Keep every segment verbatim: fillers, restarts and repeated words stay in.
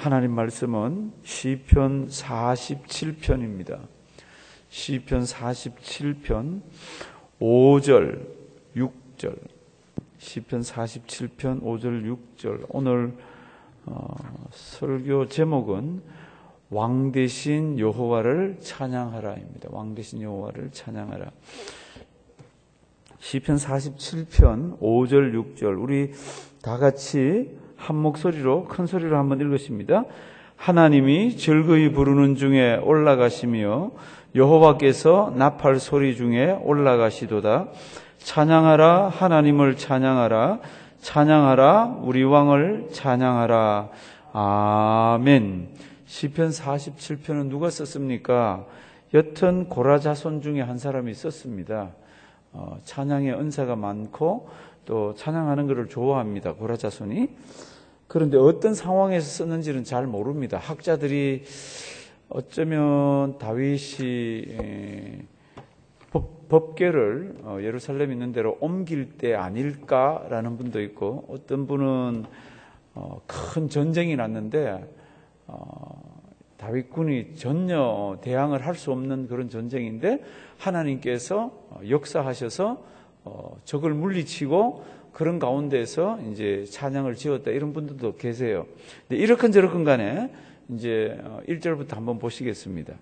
하나님 말씀은 시편 사십칠 편입니다. 시편 사십칠 편 오 절, 육 절. 시편 사십칠 편 오 절, 육 절. 오늘 어, 설교 제목은 왕 대신 여호와를 찬양하라입니다. 왕 대신 여호와를 찬양하라. 시편 사십칠 편 오 절, 육 절. 우리 다 같이 한 목소리로 큰 소리로 한번 읽으십니다. 하나님이 즐거이 부르는 중에 올라가시며 여호와께서 나팔 소리 중에 올라가시도다. 찬양하라, 하나님을 찬양하라, 찬양하라, 우리 왕을 찬양하라. 아멘. 시편 사십칠 편은 누가 썼습니까? 여튼 고라 자손 중에 한 사람이 썼습니다. 어, 찬양의 은사가 많고 또 찬양하는 것을 좋아합니다. 고라 자손이. 그런데 어떤 상황에서 썼는지는 잘 모릅니다. 학자들이 어쩌면 다윗이 법, 법궤를 예루살렘 있는 데로 옮길 때 아닐까라는 분도 있고, 어떤 분은 큰 전쟁이 났는데 다윗군이 전혀 대항을 할 수 없는 그런 전쟁인데 하나님께서 역사하셔서 적을 물리치고 그런 가운데서 이제 찬양을 지었다, 이런 분들도 계세요. 근데 이렇건 저렇건 간에 이제 일 절부터 한번 보시겠습니다.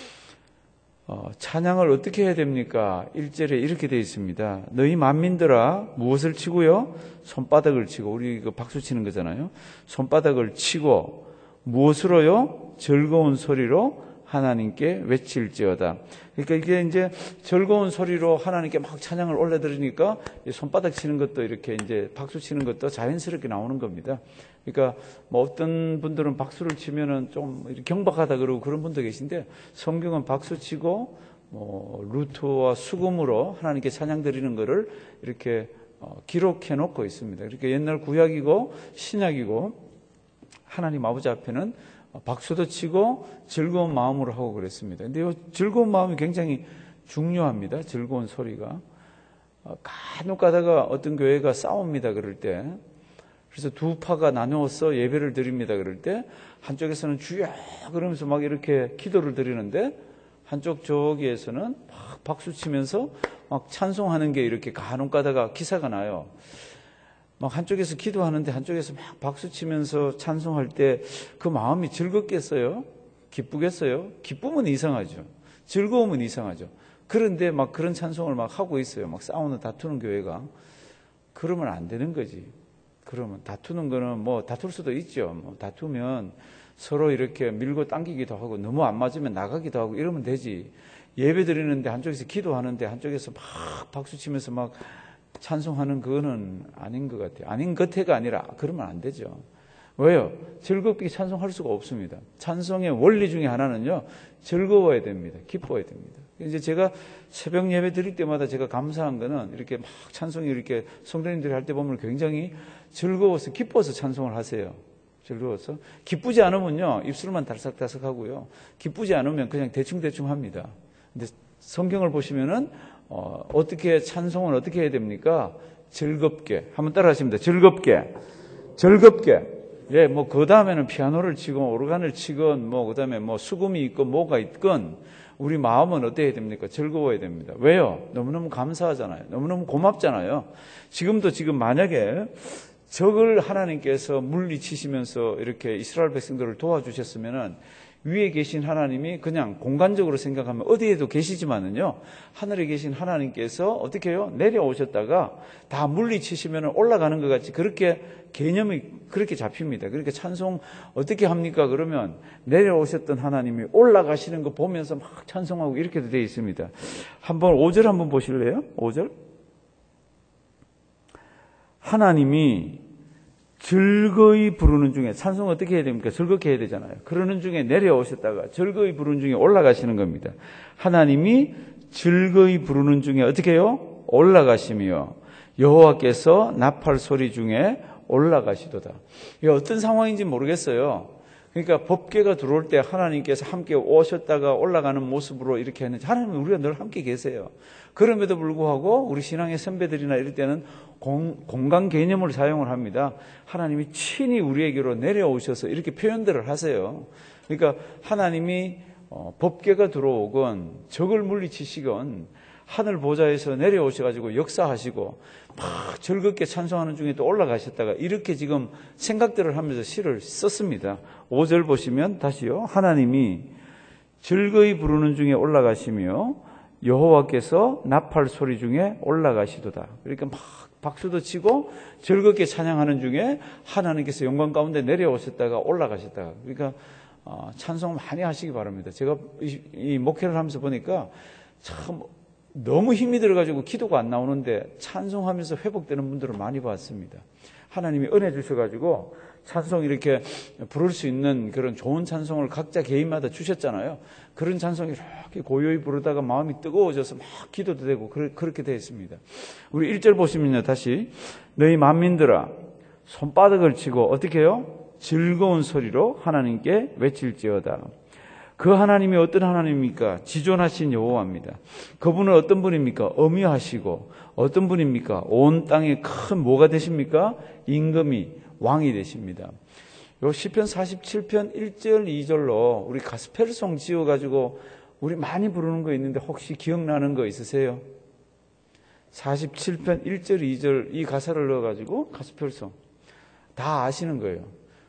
어, 찬양을 어떻게 해야 됩니까? 일 절에 이렇게 되어 있습니다. 너희 만민들아 무엇을 치고요? 손바닥을 치고, 우리 그 박수 치는 거잖아요. 손바닥을 치고 무엇으로요? 즐거운 소리로 하나님께 외칠지어다. 그러니까 이게 이제 즐거운 소리로 하나님께 막 찬양을 올려드리니까 손바닥 치는 것도 이렇게 이제 박수 치는 것도 자연스럽게 나오는 겁니다. 그러니까 뭐 어떤 분들은 박수를 치면은 좀 경박하다 그러고 그런 분도 계신데, 성경은 박수 치고 뭐 루트와 수금으로 하나님께 찬양 드리는 것을 이렇게 기록해 놓고 있습니다. 그러니까 옛날 구약이고 신약이고 하나님 아버지 앞에는 박수도 치고 즐거운 마음으로 하고 그랬습니다. 근데 이 즐거운 마음이 굉장히 중요합니다. 즐거운 소리가. 간혹 가다가 어떤 교회가 싸웁니다. 그럴 때. 그래서 두 파가 나누어서 예배를 드립니다. 그럴 때 한쪽에서는 주여 그러면서 막 이렇게 기도를 드리는데, 한쪽 저기에서는 막 박수 치면서 막 찬송하는 게 이렇게 간혹 가다가 기사가 나요. 막 한쪽에서 기도하는데 한쪽에서 막 박수 치면서 찬송할 때 그 마음이 즐겁겠어요? 기쁘겠어요? 기쁨은 이상하죠. 즐거움은 이상하죠. 그런데 막 그런 찬송을 막 하고 있어요. 막 싸우는, 다투는 교회가. 그러면 안 되는 거지. 그러면 다투는 거는 뭐 다툴 수도 있죠. 뭐 다투면 서로 이렇게 밀고 당기기도 하고, 너무 안 맞으면 나가기도 하고 이러면 되지. 예배 드리는데 한쪽에서 기도하는데 한쪽에서 막 박수 치면서 막 찬송하는 그거는 아닌 것 같아요. 아닌 것 같아가 아니라 그러면 안 되죠. 왜요? 즐겁게 찬송할 수가 없습니다. 찬송의 원리 중에 하나는요, 즐거워야 됩니다. 기뻐야 됩니다. 이제 제가 새벽 예배 드릴 때마다 제가 감사한 거는, 이렇게 막 찬송이 이렇게 성도님들이 할 때 보면 굉장히 즐거워서 기뻐서 찬송을 하세요. 즐거워서. 기쁘지 않으면요, 입술만 달싹달싹 하고요. 기쁘지 않으면 그냥 대충대충 합니다. 근데 성경을 보시면은 어, 어떻게, 찬송은 어떻게 해야 됩니까? 즐겁게. 한번 따라 하십니다. 즐겁게. 즐겁게. 예, 뭐, 그 다음에는 피아노를 치건, 오르간을 치건, 뭐, 그 다음에 뭐, 수금이 있건, 뭐가 있건, 우리 마음은 어떻게 해야 됩니까? 즐거워야 됩니다. 왜요? 너무너무 감사하잖아요. 너무너무 고맙잖아요. 지금도 지금 만약에 적을 하나님께서 물리치시면서 이렇게 이스라엘 백성들을 도와주셨으면은, 위에 계신 하나님이 그냥 공간적으로 생각하면 어디에도 계시지만은요, 하늘에 계신 하나님께서 어떻게 해요? 내려오셨다가 다 물리치시면 올라가는 것 같이 그렇게 개념이 그렇게 잡힙니다. 그러니까 찬송 어떻게 합니까? 그러면 내려오셨던 하나님이 올라가시는 거 보면서 막 찬송하고 이렇게 되어 있습니다. 한번 오 절 한번 보실래요? 오 절. 하나님이 즐거이 부르는 중에, 찬송 어떻게 해야 됩니까? 즐겁게 해야 되잖아요. 그러는 중에 내려오셨다가 즐거이 부르는 중에 올라가시는 겁니다. 하나님이 즐거이 부르는 중에 어떻게 해요? 올라가시며 여호와께서 나팔 소리 중에 올라가시도다. 이게 어떤 상황인지 모르겠어요. 그러니까 법궤가 들어올 때 하나님께서 함께 오셨다가 올라가는 모습으로 이렇게 했는지, 하나님은 우리가 늘 함께 계세요. 그럼에도 불구하고 우리 신앙의 선배들이나 이럴 때는 공, 공간 개념을 사용을 합니다. 하나님이 친히 우리에게로 내려오셔서 이렇게 표현들을 하세요. 그러니까 하나님이 어, 법궤가 들어오건 적을 물리치시건 하늘 보좌에서 내려오셔가지고 역사하시고 막 즐겁게 찬송하는 중에 또 올라가셨다가 이렇게 지금 생각들을 하면서 시를 썼습니다. 오 절 보시면 다시요. 하나님이 즐거이 부르는 중에 올라가시며 여호와께서 나팔 소리 중에 올라가시도다. 그러니까 막 박수도 치고 즐겁게 찬양하는 중에 하나님께서 영광 가운데 내려오셨다가 올라가셨다가, 그러니까 어, 찬송 많이 하시기 바랍니다. 제가 이, 이 목회를 하면서 보니까 참 너무 힘이 들어가지고 기도가 안 나오는데 찬송하면서 회복되는 분들을 많이 봤습니다. 하나님이 은혜 주셔가지고 찬송 이렇게 부를 수 있는 그런 좋은 찬송을 각자 개인마다 주셨잖아요. 그런 찬송 이렇게 고요히 부르다가 마음이 뜨거워져서 막 기도도 되고 그렇게 되어 있습니다. 우리 일 절 보시면요. 다시 너희 만민들아 손바닥을 치고 어떻게 해요? 즐거운 소리로 하나님께 외칠지어다. 그 하나님이 어떤 하나님입니까? 지존하신 여호와입니다. 그분은 어떤 분입니까? 엄유하시고 어떤 분입니까? 온 땅에 큰 뭐가 되십니까? 임금이 왕이 되십니다. 요 시편 사십칠 편 일 절 이 절로 우리 가스펠송 지어가지고 우리 많이 부르는 거 있는데 혹시 기억나는 거 있으세요? 사십칠 편 일 절 이 절 이 가사를 넣어가지고 가스펠송 다 아시는 거예요.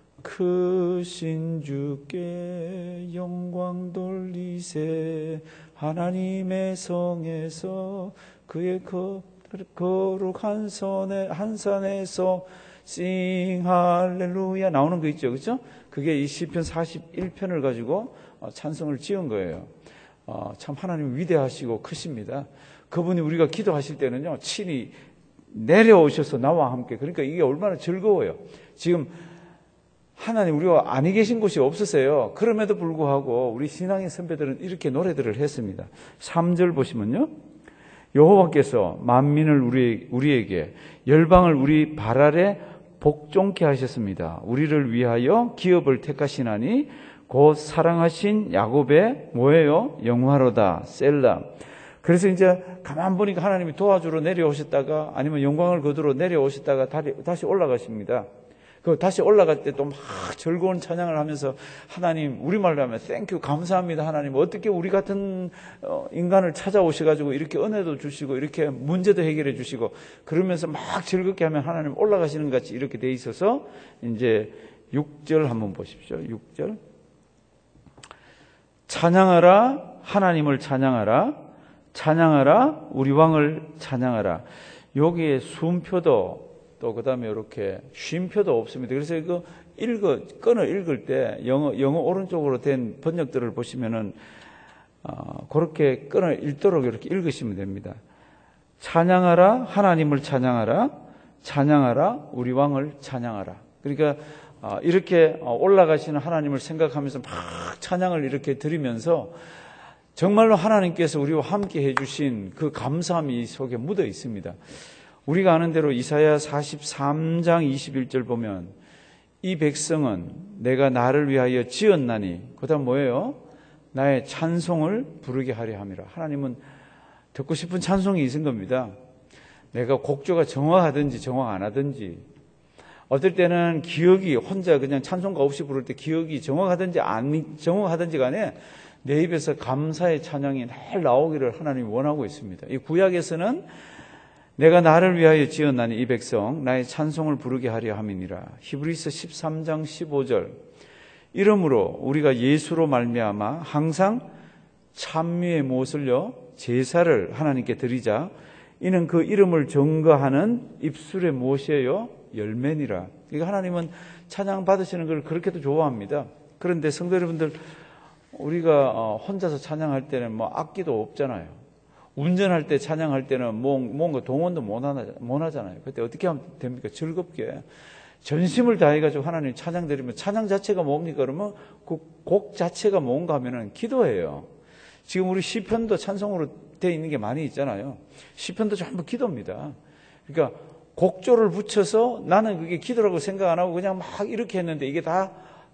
크신 주께 영광 돌리세 하나님의 성에서 그의 거룩한 산에 한 산에서 싱 할렐루야 나오는 거 있죠, 그렇죠? 그게 이 시편 사십일 편을 가지고 찬송을 지은 거예요. 어, 참 하나님 위대하시고 크십니다. 그분이 우리가 기도하실 때는요 친히 내려오셔서 나와 함께, 그러니까 이게 얼마나 즐거워요. 지금 하나님 우리가 아니 계신 곳이 없으세요. 그럼에도 불구하고 우리 신앙의 선배들은 이렇게 노래들을 했습니다. 삼 절 보시면요. 여호와께서 만민을 우리, 우리에게 열방을 우리 발 아래 복종케 하셨습니다. 우리를 위하여 기업을 택하시나니 곧 사랑하신 야곱의 뭐예요? 영화로다 셀라. 그래서 이제 가만 보니까 하나님이 도와주러 내려오셨다가 아니면 영광을 거두러 내려오셨다가 다시 올라가십니다. 그 다시 올라갈 때 또 막 즐거운 찬양을 하면서 하나님, 우리말로 하면 땡큐 감사합니다 하나님, 어떻게 우리 같은 인간을 찾아오셔가지고 이렇게 은혜도 주시고 이렇게 문제도 해결해 주시고 그러면서 막 즐겁게 하면 하나님 올라가시는 것 같이 이렇게 돼 있어서 이제 육 절 한번 보십시오. 육 절 찬양하라 하나님을 찬양하라 찬양하라 우리 왕을 찬양하라. 여기에 숨표도 또 그 다음에 이렇게 쉼표도 없습니다. 그래서 이거 읽어, 끈을 읽을 때 영어, 영어 오른쪽으로 된 번역들을 보시면은, 어, 그렇게 끈을 읽도록 이렇게 읽으시면 됩니다. 찬양하라, 하나님을 찬양하라, 찬양하라, 우리 왕을 찬양하라. 그러니까, 어, 이렇게 올라가시는 하나님을 생각하면서 막 찬양을 이렇게 드리면서 정말로 하나님께서 우리와 함께 해주신 그 감사함이 속에 묻어 있습니다. 우리가 아는 대로 이사야 사십삼 장 이십일 절 보면 이 백성은 내가 나를 위하여 지었나니 그 다음 뭐예요? 나의 찬송을 부르게 하려 함이라. 하나님은 듣고 싶은 찬송이 있은 겁니다. 내가 곡조가 정확하든지 정확 안 하든지, 어떨 때는 기억이 혼자 그냥 찬송가 없이 부를 때 기억이 정확하든지 안 정확하든지 간에 내 입에서 감사의 찬양이 늘 나오기를 하나님이 원하고 있습니다. 이 구약에서는 내가 나를 위하여 지었나니 이 백성 나의 찬송을 부르게 하려 함이니라. 히브리서 십삼 장 십오 절 이러므로 우리가 예수로 말미암아 항상 찬미의 못을요 제사를 하나님께 드리자. 이는 그 이름을 증거하는 입술의 무엇이에요? 열매니라. 그러니까 하나님은 찬양 받으시는 걸 그렇게도 좋아합니다. 그런데 성도 여러분들, 우리가 혼자서 찬양할 때는 뭐 악기도 없잖아요. 운전할 때 찬양할 때는 뭔가 동원도 못 하잖아요. 그때 어떻게 하면 됩니까? 즐겁게 전심을 다해가지고 하나님 찬양 드리면, 찬양 자체가 뭡니까? 그러면 그 곡 자체가 뭔가 하면은 기도예요. 지금 우리 시편도 찬송으로 되어 있는 게 많이 있잖아요. 시편도 전부 기도입니다. 그러니까 곡조를 붙여서 나는 그게 기도라고 생각 안 하고 그냥 막 이렇게 했는데 이게 다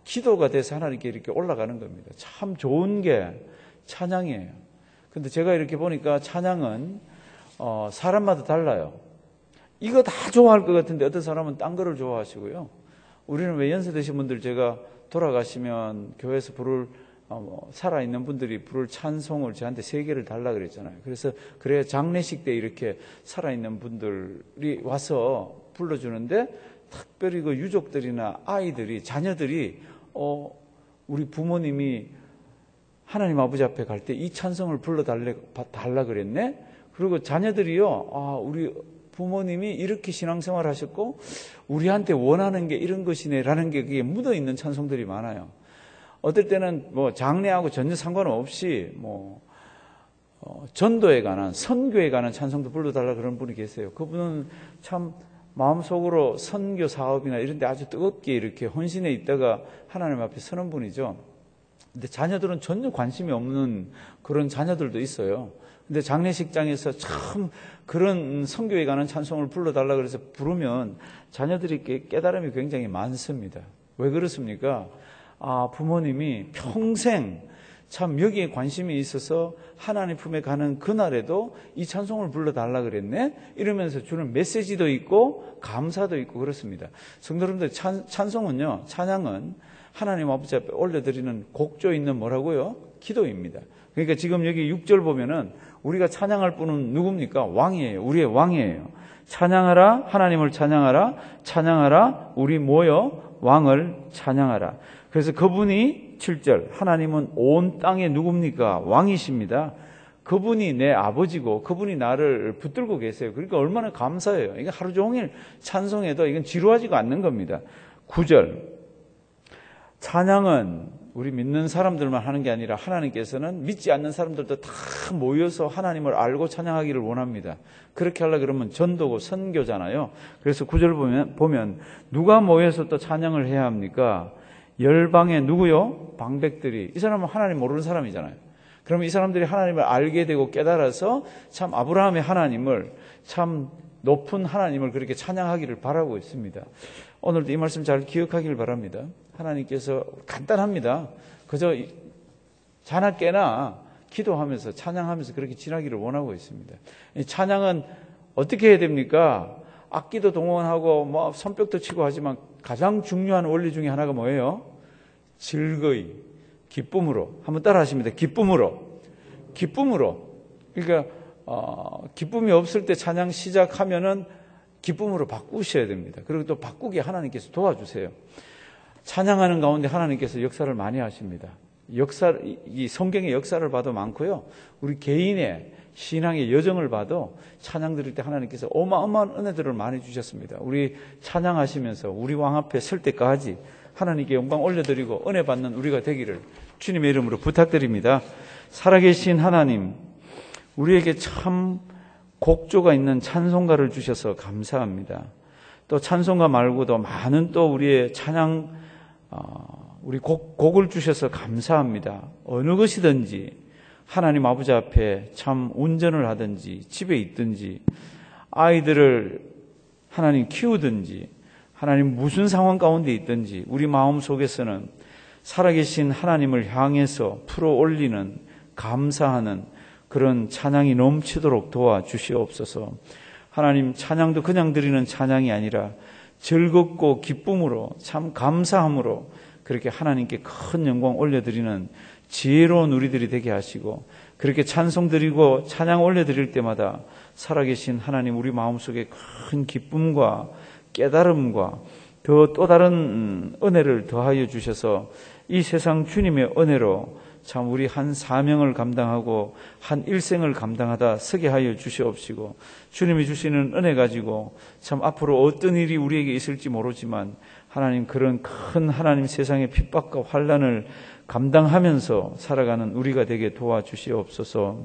기도가 돼서 하나님께 이렇게 올라가는 겁니다. 참 좋은 게 찬양이에요. 근데 제가 이렇게 보니까 찬양은 어, 사람마다 달라요. 이거 다 좋아할 것 같은데 어떤 사람은 딴 거를 좋아하시고요. 우리는 왜 연세 드신 분들 제가 돌아가시면 교회에서 부를 어, 뭐 살아있는 분들이 부를 찬송을 저한테 세 개를 달라 그랬잖아요. 그래서 그래야 장례식 때 이렇게 살아있는 분들이 와서 불러주는데 특별히 그 유족들이나 아이들이 자녀들이 어, 우리 부모님이 하나님 아버지 앞에 갈 때 이 찬송을 불러달래 달라 그랬네. 그리고 자녀들이요, 아, 우리 부모님이 이렇게 신앙생활 하셨고 우리한테 원하는 게 이런 것이네라는 게 그게 묻어 있는 찬송들이 많아요. 어떨 때는 뭐 장례하고 전혀 상관없이 뭐 어, 전도에 관한, 선교에 관한 찬송도 불러달라 그런 분이 계세요. 그분은 참 마음속으로 선교 사업이나 이런 데 아주 뜨겁게 이렇게 헌신해 있다가 하나님 앞에 서는 분이죠. 근데 자녀들은 전혀 관심이 없는 그런 자녀들도 있어요. 근데 장례식장에서 참 그런 선교에 관한 찬송을 불러달라 그래서 부르면 자녀들이 깨달음이 굉장히 많습니다. 왜 그렇습니까? 아, 부모님이 평생 참 여기에 관심이 있어서 하나님 품에 가는 그날에도 이 찬송을 불러달라 그랬네? 이러면서 주는 메시지도 있고 감사도 있고 그렇습니다. 성도 여러분들, 찬, 찬송은요, 찬양은 하나님 아버지 앞에 올려드리는 곡조 있는 뭐라고요? 기도입니다. 그러니까 지금 여기 육 절 보면은 우리가 찬양할 분은 누굽니까? 왕이에요. 우리의 왕이에요. 찬양하라, 하나님을 찬양하라, 찬양하라, 우리 모여 왕을 찬양하라. 그래서 그분이 칠 절, 하나님은 온 땅에 누굽니까? 왕이십니다. 그분이 내 아버지고 그분이 나를 붙들고 계세요. 그러니까 얼마나 감사해요. 이게 하루 종일 찬송해도 이건 지루하지가 않는 겁니다. 구 절, 찬양은 우리 믿는 사람들만 하는 게 아니라 하나님께서는 믿지 않는 사람들도 다 모여서 하나님을 알고 찬양하기를 원합니다. 그렇게 하려고 그러면 전도고 선교잖아요. 그래서 구 절 보면, 보면 누가 모여서 또 찬양을 해야 합니까? 열방의 누구요? 방백들이. 이 사람은 하나님 모르는 사람이잖아요. 그러면 이 사람들이 하나님을 알게 되고 깨달아서 참 아브라함의 하나님을, 참 높은 하나님을 그렇게 찬양하기를 바라고 있습니다. 오늘도 이 말씀 잘 기억하기를 바랍니다. 하나님께서 간단합니다. 그저 자나 깨나 기도하면서 찬양하면서 그렇게 지나기를 원하고 있습니다. 찬양은 어떻게 해야 됩니까? 악기도 동원하고 뭐 손뼉도 치고 하지만 가장 중요한 원리 중에 하나가 뭐예요? 즐거이, 기쁨으로. 한번 따라 하십니다. 기쁨으로. 기쁨으로. 그러니까 어, 기쁨이 없을 때 찬양 시작하면은 기쁨으로 바꾸셔야 됩니다. 그리고 또 바꾸게 하나님께서 도와주세요. 찬양하는 가운데 하나님께서 역사를 많이 하십니다. 역사, 이 성경의 역사를 봐도 많고요. 우리 개인의 신앙의 여정을 봐도 찬양 드릴 때 하나님께서 어마어마한 은혜들을 많이 주셨습니다. 우리 찬양하시면서 우리 왕 앞에 설 때까지 하나님께 영광 올려드리고 은혜 받는 우리가 되기를 주님의 이름으로 부탁드립니다. 살아계신 하나님, 우리에게 참 곡조가 있는 찬송가를 주셔서 감사합니다. 또 찬송가 말고도 많은 또 우리의 찬양, 어, 우리 곡, 곡을 주셔서 감사합니다. 어느 것이든지 하나님 아버지 앞에 참 운전을 하든지 집에 있든지 아이들을 하나님 키우든지 하나님 무슨 상황 가운데 있든지 우리 마음 속에서는 살아계신 하나님을 향해서 풀어올리는 감사하는 그런 찬양이 넘치도록 도와주시옵소서. 하나님, 찬양도 그냥 드리는 찬양이 아니라 즐겁고 기쁨으로 참 감사함으로 그렇게 하나님께 큰 영광 올려드리는 지혜로운 우리들이 되게 하시고, 그렇게 찬송 드리고 찬양 올려드릴 때마다 살아계신 하나님, 우리 마음속에 큰 기쁨과 깨달음과 더 또 다른 은혜를 더하여 주셔서 이 세상 주님의 은혜로 참 우리 한 사명을 감당하고 한 일생을 감당하다 서게 하여 주시옵시고, 주님이 주시는 은혜 가지고 참 앞으로 어떤 일이 우리에게 있을지 모르지만 하나님, 그런 큰 하나님 세상의 핍박과 환난을 감당하면서 살아가는 우리가 되게 도와주시옵소서.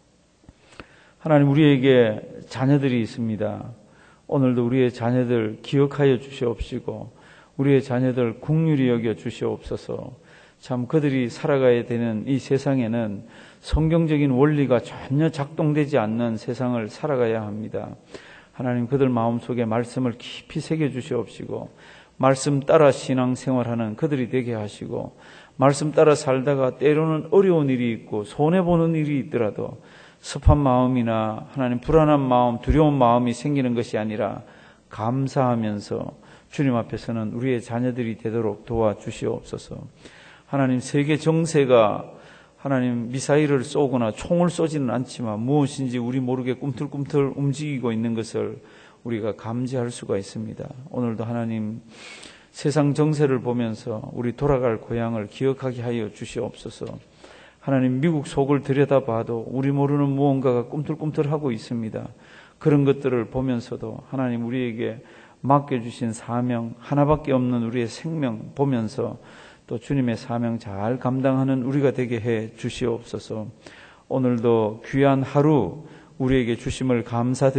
하나님, 우리에게 자녀들이 있습니다. 오늘도 우리의 자녀들 기억하여 주시옵시고 우리의 자녀들 긍휼히 여겨 주시옵소서. 참 그들이 살아가야 되는 이 세상에는 성경적인 원리가 전혀 작동되지 않는 세상을 살아가야 합니다. 하나님, 그들 마음속에 말씀을 깊이 새겨 주시옵시고 말씀 따라 신앙생활하는 그들이 되게 하시고, 말씀 따라 살다가 때로는 어려운 일이 있고 손해보는 일이 있더라도 습한 마음이나 하나님 불안한 마음, 두려운 마음이 생기는 것이 아니라 감사하면서 주님 앞에서는 우리의 자녀들이 되도록 도와주시옵소서. 하나님, 세계 정세가 하나님 미사일을 쏘거나 총을 쏘지는 않지만 무엇인지 우리 모르게 꿈틀꿈틀 움직이고 있는 것을 우리가 감지할 수가 있습니다. 오늘도 하나님, 세상 정세를 보면서 우리 돌아갈 고향을 기억하게 하여 주시옵소서. 하나님, 미국 속을 들여다봐도 우리 모르는 무언가가 꿈틀꿈틀하고 있습니다. 그런 것들을 보면서도 하나님, 우리에게 맡겨주신 사명 하나밖에 없는 우리의 생명 보면서 또 주님의 사명 잘 감당하는 우리가 되게 해 주시옵소서. 오늘도 귀한 하루 우리에게 주심을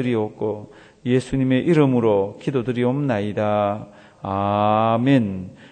감사드리옵고 예수님의 이름으로 기도드리옵나이다. 아멘.